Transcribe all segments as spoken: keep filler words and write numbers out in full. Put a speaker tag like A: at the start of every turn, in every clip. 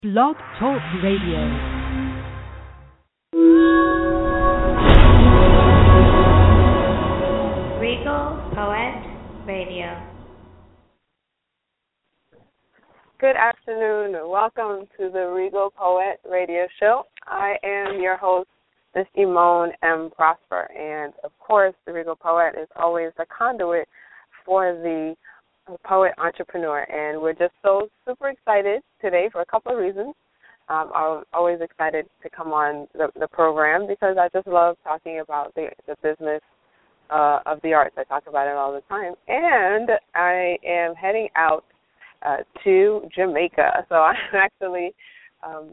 A: Blog Talk Radio.
B: Regal Poet Radio.
C: Good afternoon. Welcome to the Regal Poet Radio Show. I am your host, Miss Imone M. Prosper, and of course, the Regal Poet is always a conduit for the poet entrepreneur, and we're just so super excited today for a couple of reasons. Um, I'm always excited to come on the, the program because I just love talking about the, the business uh, of the arts. I talk about it all the time, and I am heading out uh, to Jamaica, so I'm actually um,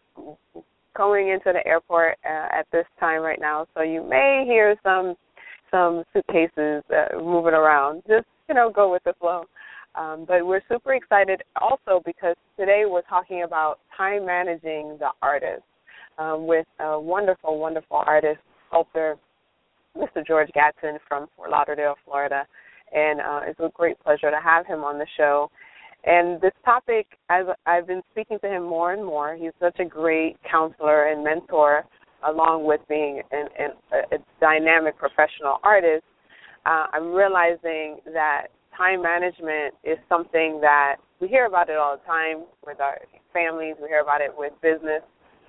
C: going into the airport uh, at this time right now. So you may hear some some suitcases uh, moving around. Just you know, go with the flow. Um, but we're super excited also because today we're talking about time managing the artist um, with a wonderful, wonderful artist, sculptor, Mister George Gadsden from Fort Lauderdale, Florida. And uh, it's a great pleasure to have him on the show. And this topic, I've, I've been speaking to him more and more. He's such a great counselor and mentor, along with being an, an, a dynamic professional artist. Uh, I'm realizing that time management is something that we hear about it all the time with our families. We hear about it with business.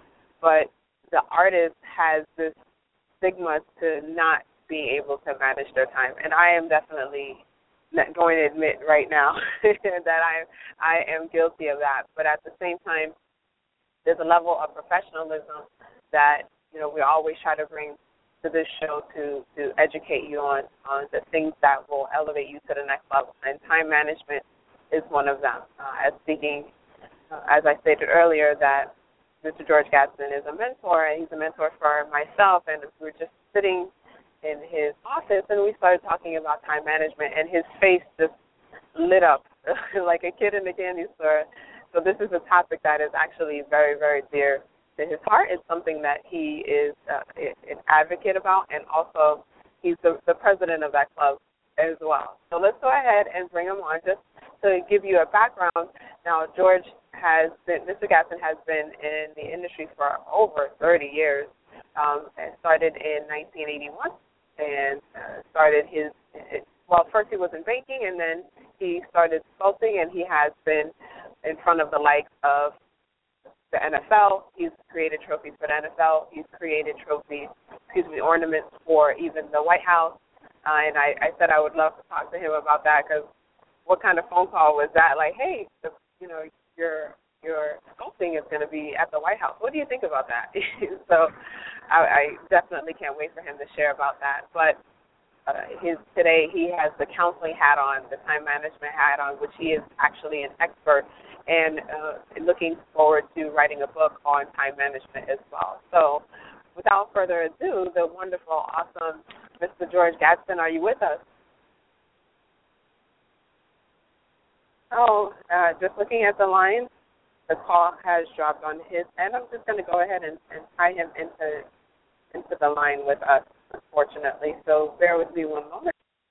C: But the artist has this stigma to not being able to manage their time. And I am definitely not going to admit right now that I, I am guilty of that. But at the same time, there's a level of professionalism that, you know, we always try to bring to this show to, to educate you on, on the things that will elevate you to the next level. And time management is one of them. Uh, as speaking, uh, as I stated earlier, that Mister George Gadsden is a mentor, and he's a mentor for myself, and we were just sitting in his office, and we started talking about time management, and his face just lit up like a kid in a candy store. So this is a topic that is actually very, very dear to his heart. It's something that he is uh, an advocate about, and also he's the, the president of that club as well. So let's go ahead and bring him on just to give you a background. Now, George has been, Mister Gadsden has been in the industry for over thirty years. Um, and started in nineteen eighty-one and uh, started his, well, first he was in banking, and then he started sculpting, and he has been in front of the likes of the N F L. He's created trophies for the N F L. He's created trophies, excuse me, ornaments for even the White House. Uh, and I, I said I would love to talk to him about that because what kind of phone call was that? Like, hey, the, you know, your your sculpting is going to be at the White House. What do you think about that? So I, I definitely can't wait for him to share about that. But uh, his today he has the counseling hat on, the time management hat on, which he is actually an expert, and uh, looking forward to writing a book on time management as well. So without further ado, the wonderful, awesome Mister George Gadsden, are you with us? Oh, uh, just looking at the line, the call has dropped on his end. I'm just going to go ahead and, and tie him into into the line with us, unfortunately. So bear with me one moment.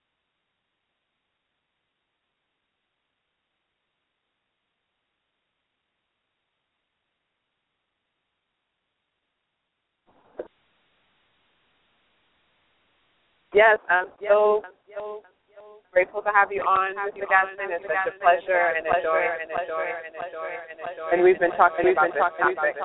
C: Yes, I'm so, so grateful to have you on, Mister Gadsden. It's such a pleasure and a joy and a joy and a joy and a joy. And we've been talking about this topic.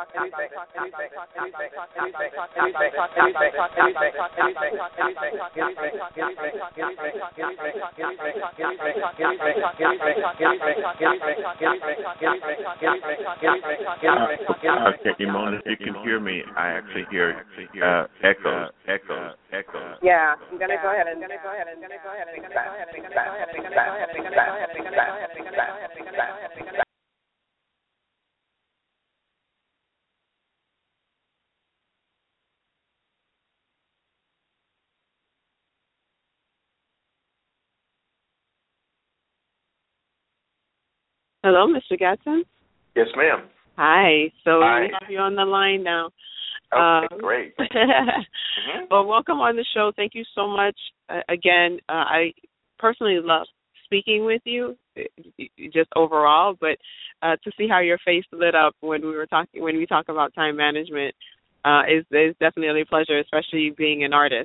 D: Okay, Imone, if you can hear me, I actually hear uh, echoes, echoes, echoes.
C: Yeah, I'm gonna go ahead and gonna go ahead and gonna go ahead and gonna go ahead and gonna go ahead and gonna go ahead and gonna go ahead and gonna go ahead and gonna go ahead and gonna go ahead and gonna. Hello, Mister Gadsden.
E: Yes, ma'am.
C: Hi. So
E: Hi.
C: we have you on the line now.
E: Okay,
C: Um,
E: great. mm-hmm.
C: Well, welcome on the show. Thank you so much. Uh, again, uh, I personally love speaking with you, just overall, but uh, to see how your face lit up when we were talking, when we talk about time management, uh, is is definitely a pleasure, especially being an artist.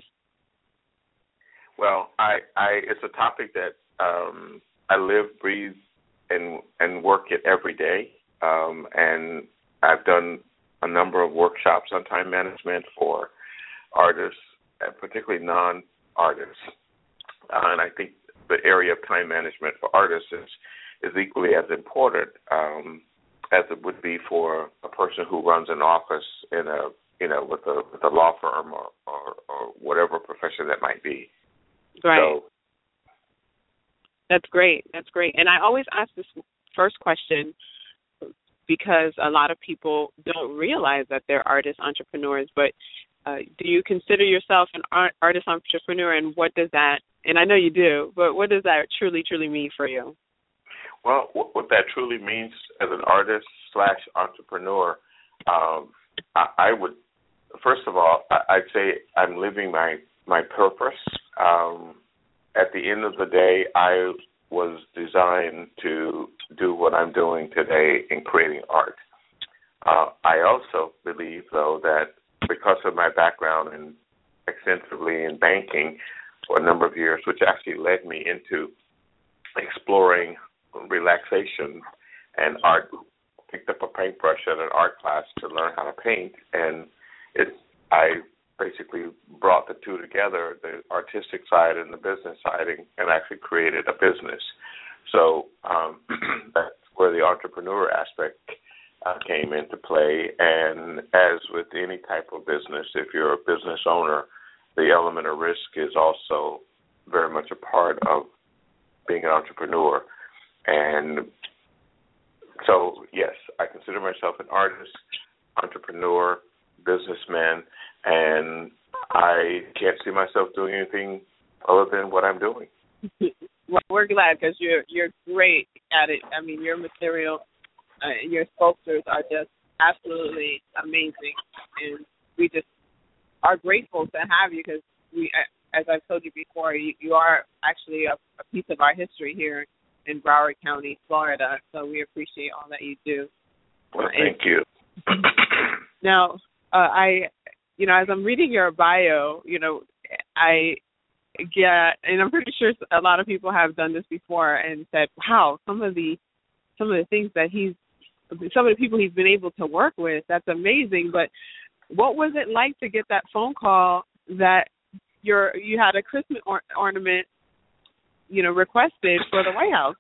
E: Well, I, I it's a topic that um, I live, breathe, and and work it every day, um, and I've done a number of workshops on time management for artists, particularly non-artists, uh, and I think the area of time management for artists is, is equally as important um, as it would be for a person who runs an office in a you know with a with a law firm or, or, or whatever profession that might be.
C: Right.
E: So,
C: That's great. That's great. And I always ask this first question because a lot of people don't realize that they're artist entrepreneurs. But uh, do you consider yourself an art, artist entrepreneur, and what does that, and I know you do, but what does that truly, truly mean for you?
E: Well, what, what that truly means as an artist slash entrepreneur, um, I, I would, first of all, I, I'd say I'm living my, my purpose. Um, at the end of the day, I was designed to do what I'm doing today in creating art. Uh, I also believe, though, that because of my background in extensively in banking for a number of years, which actually led me into exploring relaxation and art, picked up a paintbrush at an art class to learn how to paint, and it, I basically brought the two together, the artistic side and the business side, and, and actually created a business. So um, that's where the entrepreneur aspect uh, came into play. And as with any type of business, if you're a business owner, the element of risk is also very much a part of being an entrepreneur. And so, yes, I consider myself an artist, entrepreneur, businessman, and I can't see myself doing anything other than what I'm doing.
C: Well, we're glad because you're you're great at it. I mean, your material, uh, your sculptures are just absolutely amazing, and we just are grateful to have you because we, as I've told you before, you, you are actually a, a piece of our history here in Broward County, Florida. So we appreciate all that you do.
E: Well, thank you.
C: Now, uh, I, you know, as I'm reading your bio, you know, I get, and I'm pretty sure a lot of people have done this before and said, wow, some of the, some of the things that he's, some of the people he's been able to work with, that's amazing. But what was it like to get that phone call that your, you had a Christmas or, ornament, you know, requested for the White House?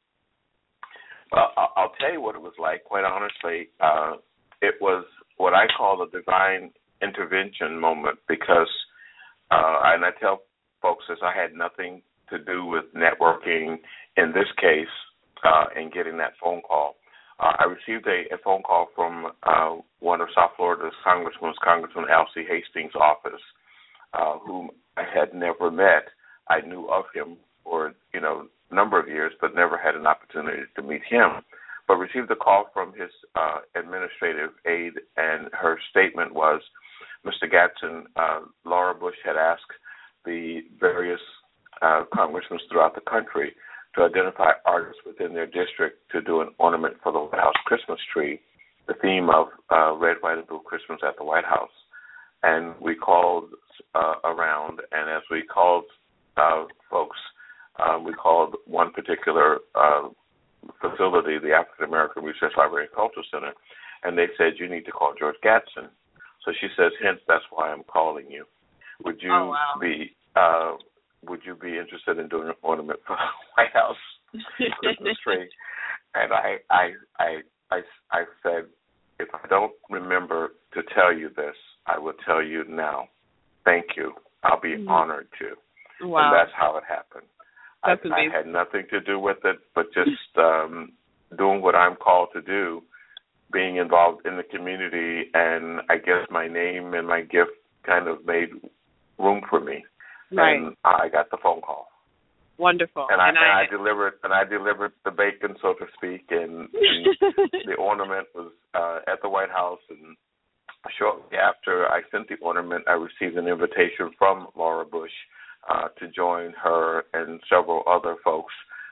E: Well, I'll tell you what it was like. Quite honestly, uh, it was what I call a divine intervention moment because, uh, and I tell folks this, I had nothing to do with networking in this case uh, and getting that phone call. Uh, I received a, a phone call from uh, one of South Florida's congressmen, Congressman Alcee Hastings' office, uh, whom I had never met. I knew of him for, you know, a number of years, but never had an opportunity to meet him. But received a call from his uh, administrative aide, and her statement was, Mister Gadsden, uh, Laura Bush had asked the various uh, congressmen throughout the country to identify artists within their district to do an ornament for the White House Christmas tree, the theme of uh, Red, White, and Blue Christmas at the White House. And we called uh, around, and as we called uh, folks, uh, we called one particular uh, facility, the African American Research Library and Cultural Center, and they said, you need to call George Gadsden. So she says, hence, that's why I'm calling you. Would you
C: oh, wow.
E: be uh, would you be interested in doing an ornament for the White House Christmas tree? And I, I, I, I, I said, if I don't remember to tell you this, I will tell you now. Thank you. I'll be mm-hmm. honored to.
C: Wow.
E: And that's how it happened.
C: That's
E: I,
C: amazing.
E: I had nothing to do with it, but just um, doing what I'm called to do, being involved in the community, and I guess my name and my gift kind of made room for me.
C: Right.
E: And I got the phone call.
C: Wonderful.
E: And I,
C: and
E: and
C: I,
E: I delivered and I delivered the bacon, so to speak, and, and the ornament was uh, at the White House. And shortly after I sent the ornament, I received an invitation from Laura Bush uh, to join her and several other folks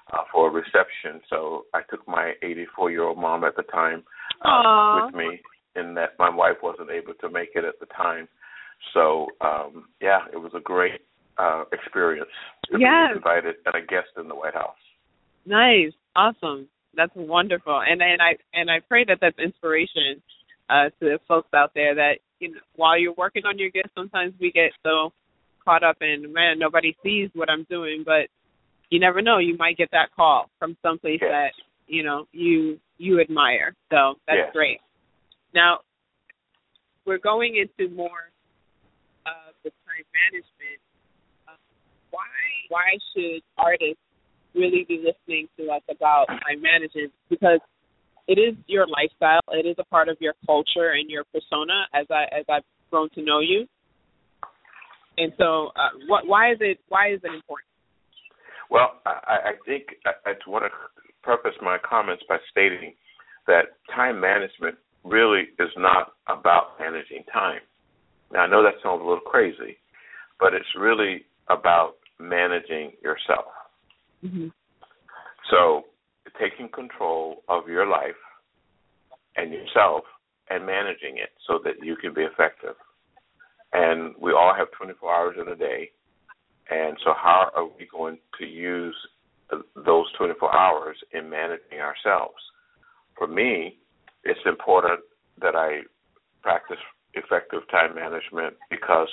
E: uh, for a reception. So I took my eighty-four-year-old mom at the time
C: uh,
E: with me, in that my wife wasn't able to make it at the time. So, um, yeah, it was a great uh, experience to
C: yes.
E: be invited and a guest in the White House.
C: Nice. Awesome. That's wonderful. And and I and I pray that that's inspiration uh, to the folks out there that, you know, while you're working on your gifts, sometimes we get so caught up in, man, nobody sees what I'm doing, but you never know. You might get that call from someplace
E: yes.
C: that, you know, you you admire. So that's
E: yes.
C: great. Now, we're going into more of the time management. Uh, why why should artists really be listening to us about time management? Because it is your lifestyle. It is a part of your culture and your persona as I as I've grown to know you. And so, uh, what, why is it why is it important?
E: Well, I, I think I, I want to preface my comments by stating that time management really is not about managing time. Now, I know that sounds a little crazy, but it's really about managing yourself.
C: Mm-hmm.
E: So, taking control of your life and yourself and managing it so that you can be effective. And we all have twenty-four hours in a day. And so how are we going to use those twenty-four hours in managing ourselves? For me, it's important that I practice effective time management because,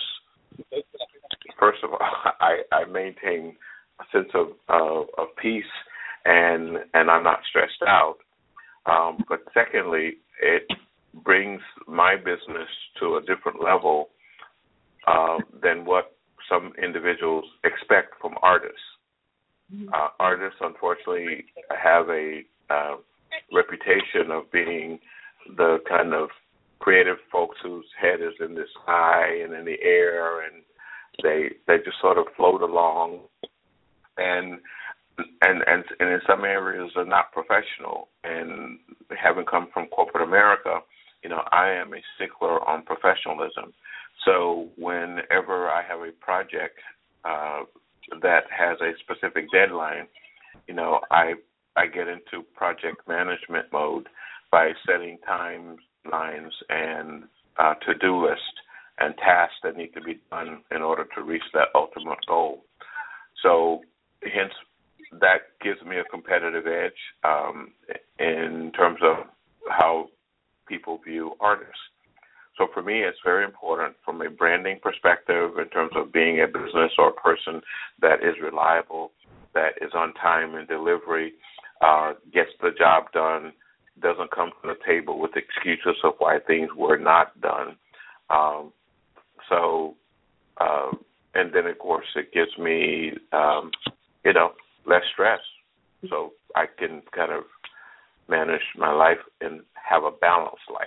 E: first of all, I, I maintain a sense of, of, of peace and and I'm not stressed out. Um, but secondly, it brings my business to a different level uh, than what some individuals expect from artists. Uh, artists, unfortunately, have a uh, reputation of being the kind of creative folks whose head is in the sky and in the air, and they they just sort of float along, and and and, and in some areas are not professional. And having come from corporate America, you know, I am a stickler on professionalism. So whenever I have a project uh, that has a specific deadline, you know, I I get into project management mode by setting timelines and uh, to-do list and tasks that need to be done in order to reach that ultimate goal. So hence, that gives me a competitive edge um, in terms of how people view artists. So for me, it's very important from a branding perspective in terms of being a business or a person that is reliable, that is on time in delivery, uh, gets the job done, doesn't come to the table with excuses of why things were not done. Um, so, uh, and then, of course, it gives me, um, you know, less stress. So I can kind of manage my life and have a balanced life.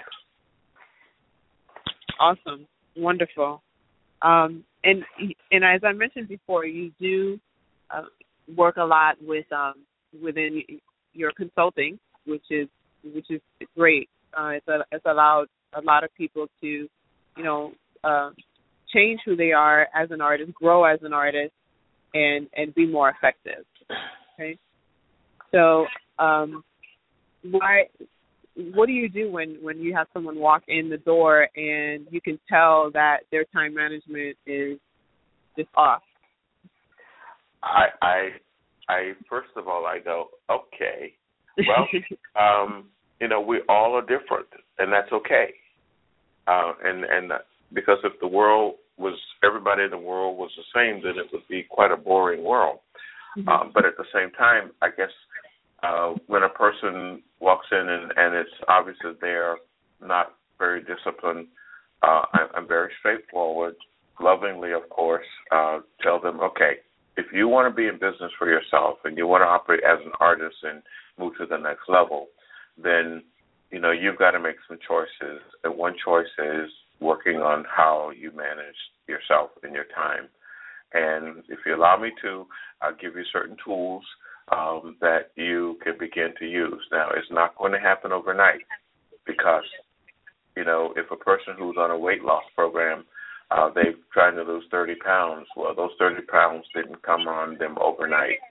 C: Awesome. Wonderful. Um, and and as I mentioned before, you do uh, work a lot with um, within your consulting, which is which is great. Uh, it's, a, it's allowed a lot of people to, you know, uh, change who they are as an artist, grow as an artist, and, and be more effective. Okay. So, um, why? What do you do when, when you have someone walk in the door and you can tell that their time management is just off?
E: I, I, I first of all, I go, okay, well, um, you know, we all are different, and that's okay. Uh, and and because if the world was, everybody in the world was the same, then it would be quite a boring world. Mm-hmm. Um, but at the same time, I guess, Uh, when a person walks in and, and it's obvious that they're not very disciplined, uh, I, I'm very straightforward, lovingly, of course, uh, tell them, okay, if you want to be in business for yourself and you want to operate as an artist and move to the next level, then, you know, you've got to make some choices. And one choice is working on how you manage yourself and your time. And if you allow me to, I'll give you certain tools Um, that you can begin to use. Now, it's not going to happen overnight because, you know, if a person who's on a weight loss program, uh, they're trying to lose thirty pounds, well, those thirty pounds didn't come on them overnight.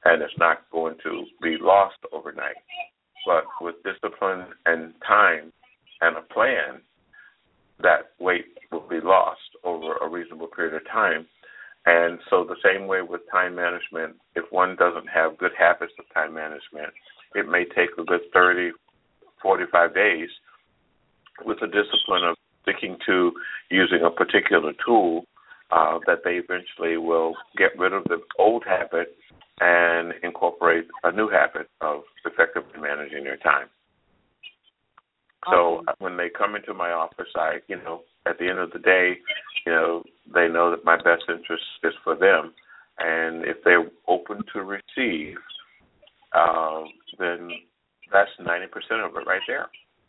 E: and it's not going to be lost overnight. But with discipline and time and a plan, that weight will be lost over a reasonable period of time. And so the same way with time management, if one doesn't have good habits of time management, it may take a good thirty, forty-five days with the discipline of sticking to using a particular tool uh, that they eventually will get rid of the old habit and incorporate a new habit of effectively managing their time. So
C: Awesome.
E: when they come into my office, I, you know, at the end of the day, you know, they know that my best interest is for them. And if they're open to receive, uh, then that's ninety percent of it right there.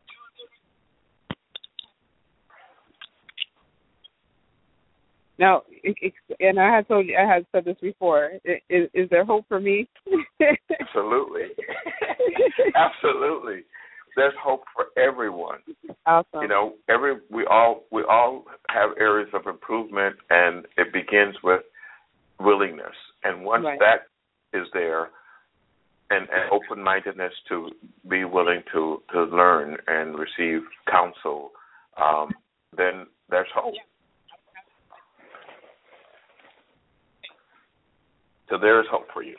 C: Now, it, it, and I had told you, I had said this before. Is, is there hope for me?
E: Absolutely. Absolutely. There's hope for everyone.
C: Awesome.
E: You know, every we all we all have areas of improvement, and it begins with willingness. And once
C: Right.
E: that is there, and, and open-mindedness to be willing to, to learn and receive counsel, um, then there's hope. So there is hope for you.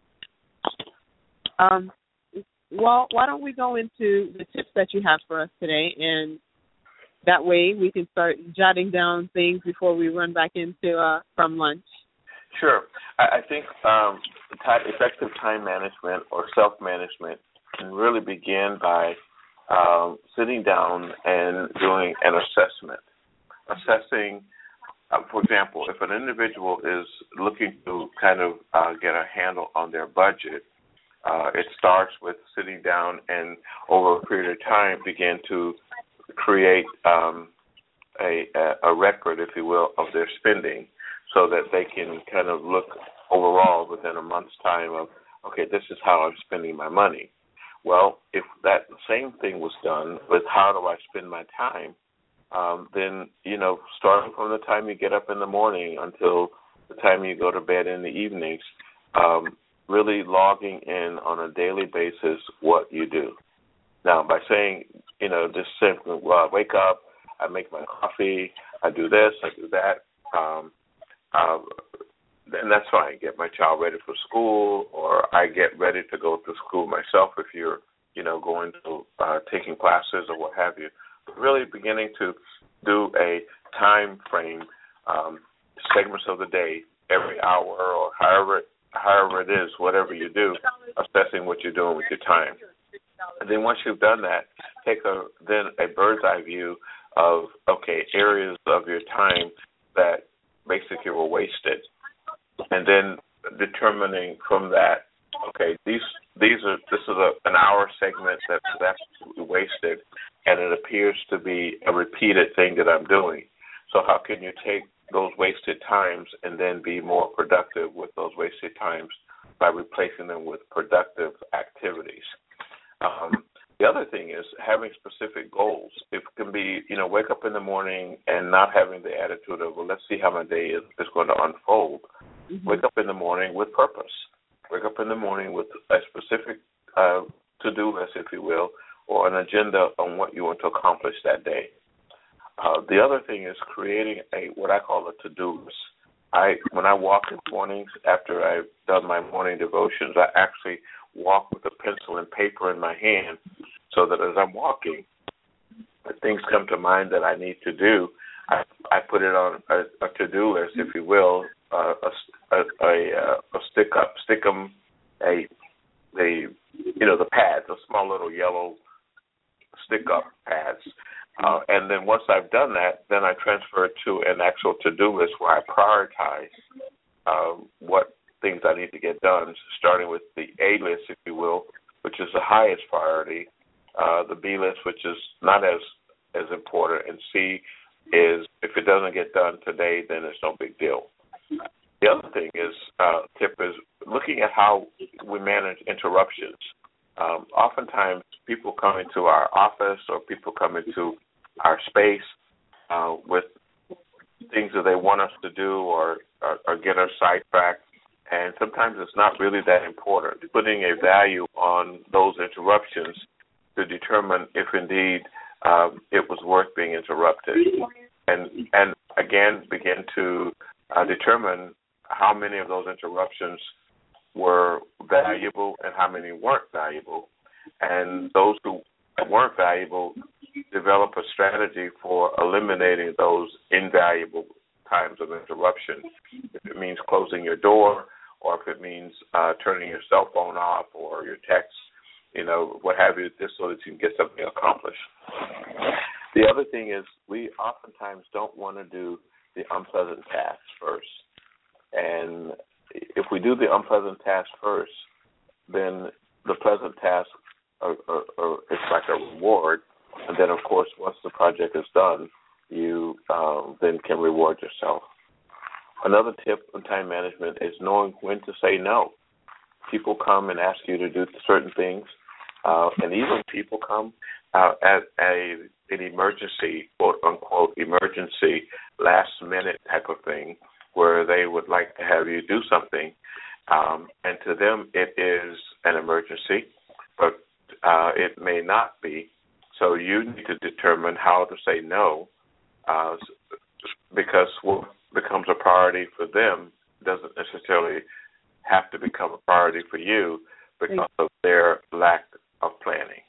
C: Um, well, why don't we go into the tips that you have for us today, and that way we can start jotting down things before we run back into uh, from lunch.
E: Sure. I, I think um, time, effective time management or self-management can really begin by um, sitting down and doing an assessment, assessing. Uh, for example, if an individual is looking to kind of uh, get a handle on their budget, uh, it starts with sitting down and over a period of time begin to create um, a, a record, if you will, of their spending so that they can kind of look overall within a month's time of, okay, this is how I'm spending my money. Well, if that same thing was done with how do I spend my time, Um, then, you know, starting from the time you get up in the morning until the time you go to bed in the evenings, um, really logging in on a daily basis what you do. Now, by saying, you know, just simply, well, I wake up, I make my coffee, I do this, I do that, um, uh, and that's fine. Get my child ready for school, or I get ready to go to school myself if you're, you know, going to uh, taking classes or what have you. Really beginning to do a time frame, um, segments of the day, every hour or however however it is, whatever you do, assessing what you're doing with your time. And then once you've done that, take a then a bird's eye view of, okay, areas of your time that basically were wasted. And then determining from that, okay, these these are this is a, an hour segment that's absolutely wasted, and it appears to be a repeated thing that I'm doing. So how can you take those wasted times and then be more productive with those wasted times by replacing them with productive activities? Um, the other thing is having specific goals. It can be, you know, wake up in the morning and not having the attitude of, well, let's see how my day is, is going to unfold. Mm-hmm. Wake up in the morning with purpose. Wake up in the morning with a specific uh, to-do list, if you will, or an agenda on what you want to accomplish that day. Uh, the other thing is creating a what I call a to-do list. I when I walk in the mornings after I've done my morning devotions, I actually walk with a pencil and paper in my hand so that as I'm walking, if things come to mind that I need to do, I, I put it on a, a to-do list, if you will, uh, a, a, a, a stick up, stick 'em, a, a, you know, the pads, the small little yellow stick-up pads. Uh, and then once I've done that, then I transfer it to an actual to-do list where I prioritize uh, what things I need to get done, starting with the A list, if you will, which is the highest priority, uh, the B list, which is not as, as important, and C is if it doesn't get done today, then it's no big deal. The other thing is, uh, tip is looking at how we manage interruptions. Um, oftentimes, people come into our office or people come into our space uh, with things that they want us to do or, or, or get us sidetracked, and sometimes it's not really that important. Putting a value on those interruptions to determine if indeed um, it was worth being interrupted, and and again begin to uh, determine how many of those interruptions were valuable and how many weren't valuable, and those who weren't valuable develop a strategy for eliminating those invaluable times of interruption. If it means closing your door, or if it means uh, turning your cell phone off or your text, you know, what have you, just so that you can get something accomplished. The other thing is we oftentimes don't want to do the unpleasant tasks first. And if we do the unpleasant task first, then the pleasant task are, are, are, it's like a reward. And then, of course, once the project is done, you um, then can reward yourself. Another tip on time management is knowing when to say no. People come and ask you to do certain things, uh, and even people come uh, at a, an emergency, quote-unquote emergency, last-minute type of thing, where they would like to have you do something, um, and to them it is an emergency, but uh, it may not be. So you need to determine how to say no, uh, because what becomes a priority for them doesn't necessarily have to become a priority for you because of their lack of planning.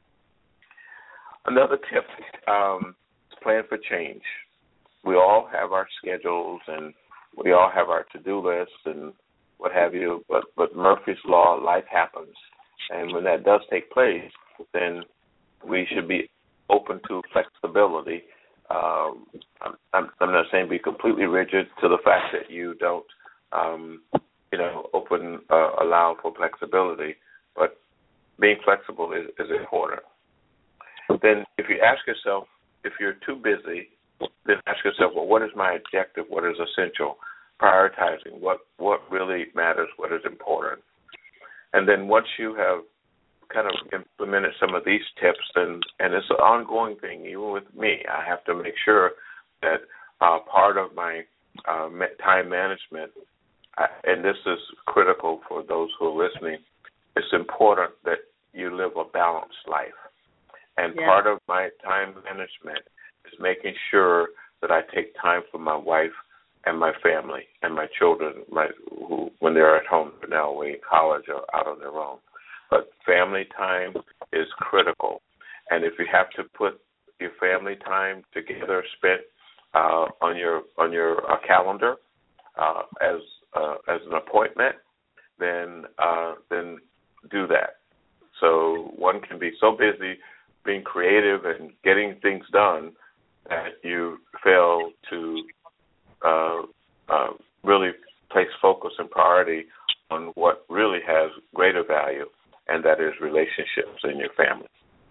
E: Another tip um, is plan for change. We all have our schedules and we all have our to-do lists and what have you, but, but Murphy's Law, life happens. And when that does take place, then we should be open to flexibility. Um, I'm, I'm not saying be completely rigid to the fact that you don't, um, you know, open, uh, allow for flexibility, but being flexible is, is important. Then if you ask yourself, if you're too busy, then ask yourself, well, what is my objective? What is essential? Prioritizing what, what really matters, what is important. And then once you have kind of implemented some of these tips, and, and it's an ongoing thing, even with me, I have to make sure that uh, part of my uh, time management, I, and this is critical for those who are listening, it's important that you live a balanced life. And yeah. part of my time management is making sure that I take time for my wife and my family and my children, my who when they're at home now, away in college or out on their own. But family time is critical. And if you have to put your family time together, spent uh, on your on your uh, calendar uh, as uh, as an appointment, then uh, then do that. So one can be so busy being creative and getting things done that you fail to uh, uh, really place focus and priority on what really has greater value, and that is relationships in your family.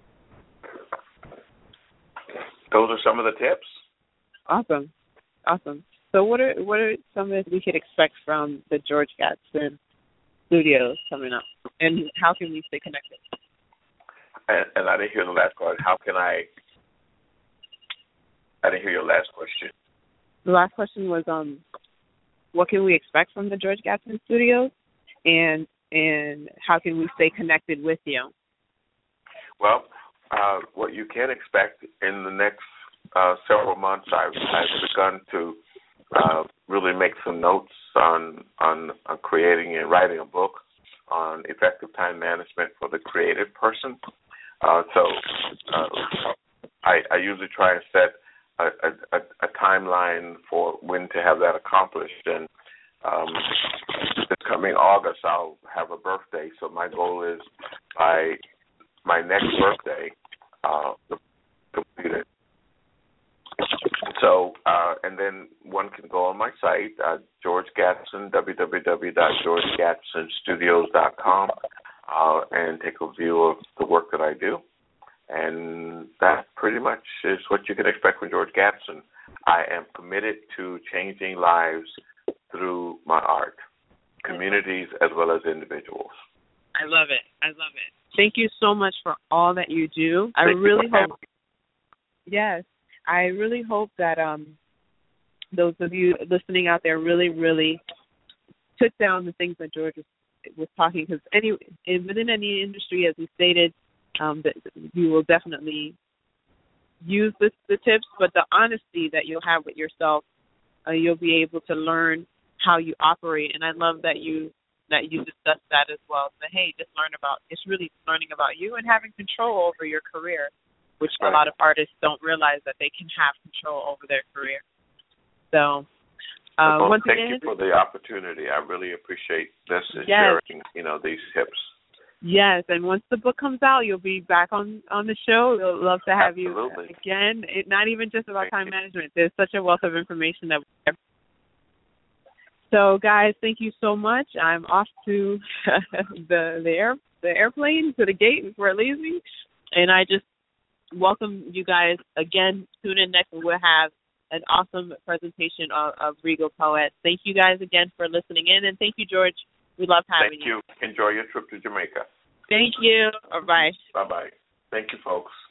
E: Those are some of the tips.
C: Awesome, awesome. So, what are what are some that we could expect from the George Gadsden Studios coming up, and how can we stay connected?
E: And, and I didn't hear the last part. How can I? I didn't hear your last question.
C: The last question was, um, what can we expect from the George Gadsden Studios, and and how can we stay connected with you?
E: Well, uh, what you can expect in the next uh, several months, I've, I've begun to uh, really make some notes on, on on creating and writing a book on effective time management for the creative person. Uh, so uh, I, I usually try and set a, a, a timeline for when to have that accomplished. And um, this coming August, I'll have a birthday. So my goal is by my next birthday uh, to complete it. So, uh, and then one can go on my site, uh, George Gadsden, w w w dot george gadsden studios dot com, uh, and take a view of the work that I do. And that pretty much is what you can expect from George Gadsden. I am committed to changing lives through my art, communities as well as individuals.
C: I love it. I love it. Thank you so much for all that you do. I really hope. Yes. I really hope that um, those of you listening out there really, really took down the things that George was, was talking, because any within any industry, as he stated, um, that you will definitely use the, the tips, but the honesty that you'll have with yourself, uh, you'll be able to learn how you operate. And I love that you that you discussed that as well. So, hey, just learn about, it's really learning about you and having control over your career, which right. a lot of artists don't realize that they can have control over their career. So, uh,
E: well,
C: once
E: thank
C: again,
E: you for the opportunity. I really appreciate this and
C: yes.
E: sharing, you know, these tips.
C: Yes, and once the book comes out, you'll be back on, on the show. We'll love to have
E: Absolutely.
C: you again. It, not even just about
E: thank
C: time
E: you.
C: management. There's such a wealth of information that we have. So, guys, thank you so much. I'm off to the the air the airplane to the gate before it leaves me, and I just welcome you guys again. Tune in next, and we'll have an awesome presentation of, of Regal Poet. Thank you guys again for listening in, and thank you, George. We love having
E: you. Thank you. Enjoy your trip to Jamaica.
C: Thank you. Bye bye.
E: Bye bye. Thank you, folks.